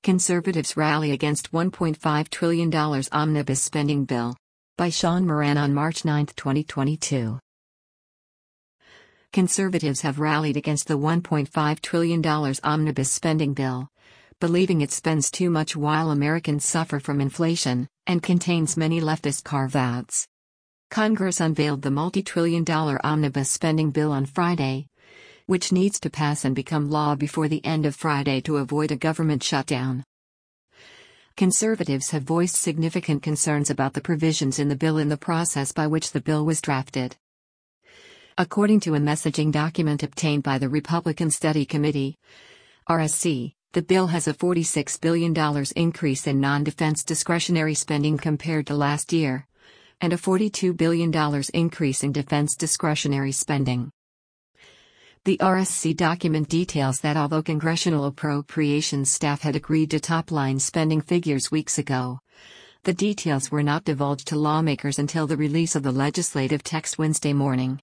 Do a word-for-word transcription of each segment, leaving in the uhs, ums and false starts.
Conservatives rally against one point five trillion dollars omnibus spending bill. By Sean Moran on March ninth, twenty twenty-two. Conservatives have rallied against the one point five trillion dollars omnibus spending bill, believing it spends too much while Americans suffer from inflation, and contains many leftist carve-outs. Congress unveiled the multi-trillion dollar omnibus spending bill on Friday, which needs to pass and become law before the end of Friday to avoid a government shutdown. Conservatives have voiced significant concerns about the provisions in the bill and the process by which the bill was drafted. According to a messaging document obtained by the Republican Study Committee, R S C, the bill has a forty-six billion dollars increase in non-defense discretionary spending compared to last year, and a forty-two billion dollars increase in defense discretionary spending. The R S C document details that although Congressional Appropriations staff had agreed to top-line spending figures weeks ago, the details were not divulged to lawmakers until the release of the legislative text Wednesday morning.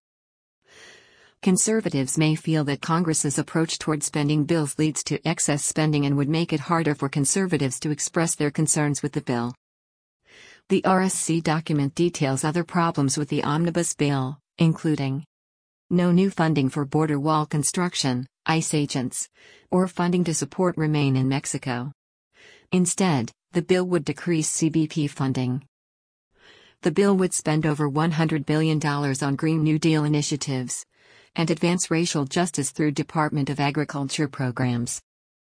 Conservatives may feel that Congress's approach toward spending bills leads to excess spending and would make it harder for conservatives to express their concerns with the bill. The R S C document details other problems with the omnibus bill, including no new funding for border wall construction, ICE agents, or funding to support Remain in Mexico. Instead, the bill would decrease C B P funding. The bill would spend over one hundred billion dollars on Green New Deal initiatives and advance racial justice through Department of Agriculture programs.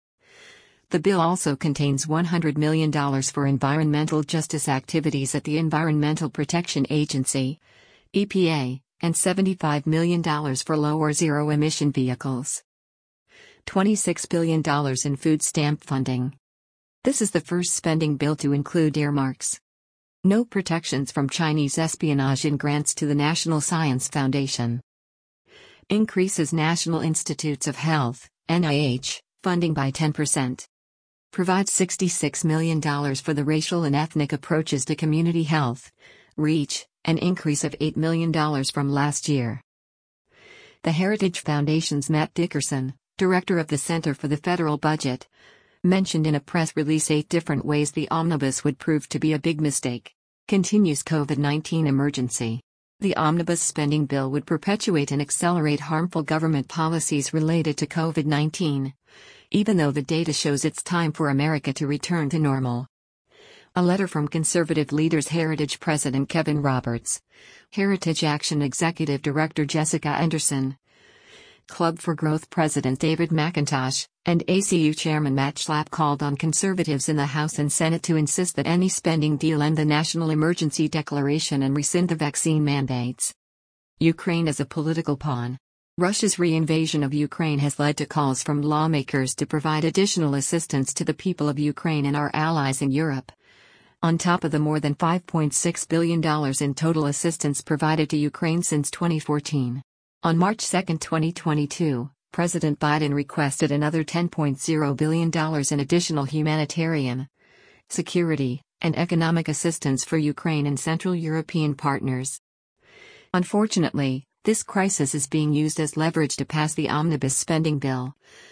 The bill also contains one hundred million dollars for environmental justice activities at the Environmental Protection Agency, E P A, and seventy-five million dollars for low or zero-emission vehicles. twenty-six billion dollars in food stamp funding. This is the first spending bill to include earmarks. No protections from Chinese espionage in grants to the National Science Foundation. Increases National Institutes of Health, N I H, funding by ten percent. Provides sixty-six million dollars for the racial and ethnic approaches to community health, REACH, an increase of eight million dollars from last year. The Heritage Foundation's Matt Dickerson, director of the Center for the Federal Budget, mentioned in a press release eight different ways the omnibus would prove to be a big mistake. Continues COVID nineteen emergency. The omnibus spending bill would perpetuate and accelerate harmful government policies related to COVID nineteen, even though the data shows it's time for America to return to normal. A letter from conservative leaders Heritage President Kevin Roberts, Heritage Action Executive Director Jessica Anderson, Club for Growth President David McIntosh, and A C U Chairman Matt Schlapp called on conservatives in the House and Senate to insist that any spending deal end the national emergency declaration and rescind the vaccine mandates. Ukraine as a political pawn. Russia's re-invasion of Ukraine has led to calls from lawmakers to provide additional assistance to the people of Ukraine and our allies in Europe, on top of the more than five point six billion dollars in total assistance provided to Ukraine since twenty fourteen. On March second, twenty twenty-two, President Biden requested another ten point zero billion dollars in additional humanitarian, security, and economic assistance for Ukraine and Central European partners. Unfortunately, this crisis is being used as leverage to pass the omnibus spending bill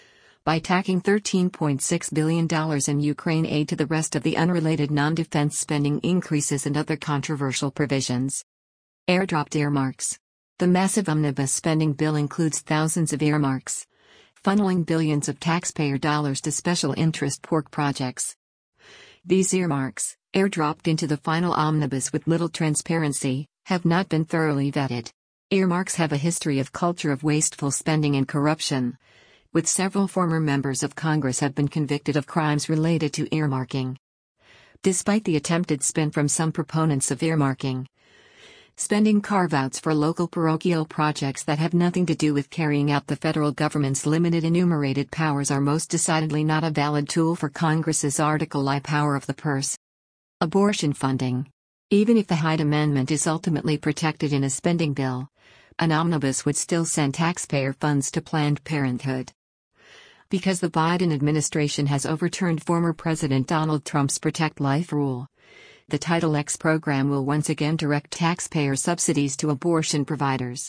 by tacking thirteen point six billion dollars in Ukraine aid to the rest of the unrelated non-defense spending increases and other controversial provisions. Airdropped earmarks. The massive omnibus spending bill includes thousands of earmarks, funneling billions of taxpayer dollars to special interest pork projects. These earmarks, airdropped into the final omnibus with little transparency, have not been thoroughly vetted. Earmarks have a history of culture of wasteful spending and corruption, with several former members of Congress have been convicted of crimes related to earmarking. Despite the attempted spin from some proponents of earmarking, spending carve-outs for local parochial projects that have nothing to do with carrying out the federal government's limited enumerated powers are most decidedly not a valid tool for Congress's Article I power of the purse. Abortion funding. Even if the Hyde Amendment is ultimately protected in a spending bill, an omnibus would still send taxpayer funds to Planned Parenthood. Because the Biden administration has overturned former President Donald Trump's Protect Life rule, the Title X program will once again direct taxpayer subsidies to abortion providers.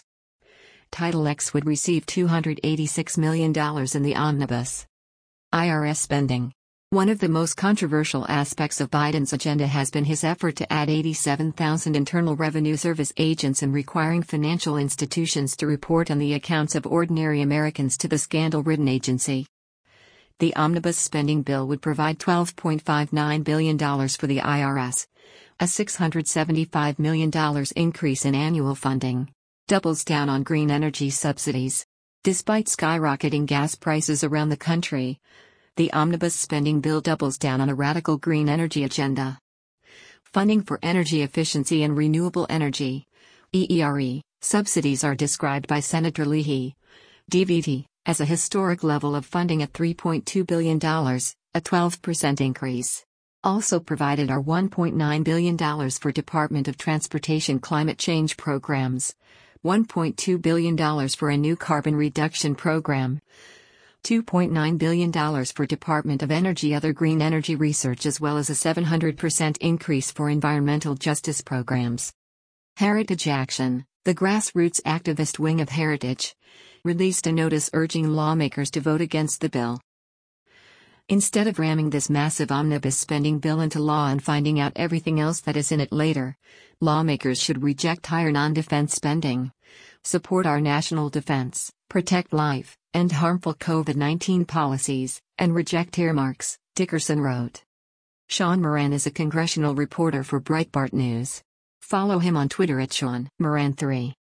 Title X would receive two hundred eighty-six million dollars in the omnibus. I R S spending. One of the most controversial aspects of Biden's agenda has been his effort to add eighty-seven thousand Internal Revenue Service agents and requiring financial institutions to report on the accounts of ordinary Americans to the scandal-ridden agency. The omnibus spending bill would provide twelve point five nine billion dollars for the I R S, a six hundred seventy-five million dollars increase in annual funding. Doubles down on green energy subsidies. Despite skyrocketing gas prices around the country, the omnibus spending bill doubles down on a radical green energy agenda. Funding for energy efficiency and renewable energy (E E R E) subsidies are described by Senator Leahy, D V T, as a historic level of funding at three point two billion dollars, a twelve percent increase. Also provided are one point nine billion dollars for Department of Transportation climate change programs, one point two billion dollars for a new carbon reduction program, two point nine billion dollars for Department of Energy other green energy research, as well as a seven hundred percent increase for environmental justice programs. Heritage Action, the grassroots activist wing of Heritage, released a notice urging lawmakers to vote against the bill. Instead of ramming this massive omnibus spending bill into law and finding out everything else that is in it later, lawmakers should reject higher non-defense spending, support our national defense, protect life, end harmful COVID nineteen policies, and reject earmarks, Dickerson wrote. Sean Moran is a congressional reporter for Breitbart News. Follow him on Twitter at Sean Moran three.